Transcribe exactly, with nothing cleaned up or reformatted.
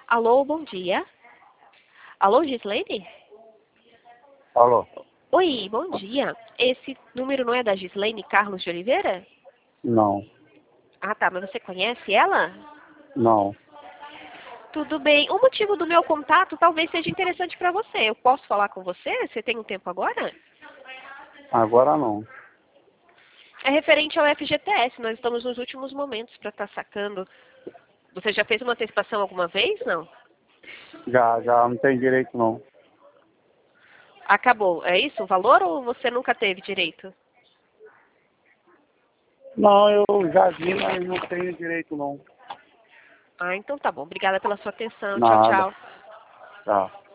Alô, bom dia. Alô, Gislaine? Alô? Oi, bom dia. Esse número não é da Gislaine Carlos de Oliveira? Não, Ah, tá, mas você conhece ela? não. Tudo bem. O motivo do meu contato talvez seja interessante para você. Eu posso falar com você? Você tem um tempo agora? Agora não. É referente ao F G T S. Nós estamos nos últimos momentos para estar sacando. Você já fez uma antecipação alguma vez, não? Já, já não tem direito não. Acabou. É isso o valor ou você nunca teve direito? Não, eu já vi, mas não tenho direito não. Ah, então tá bom. Obrigada pela sua atenção. Tchau, Nada. tchau. Tá.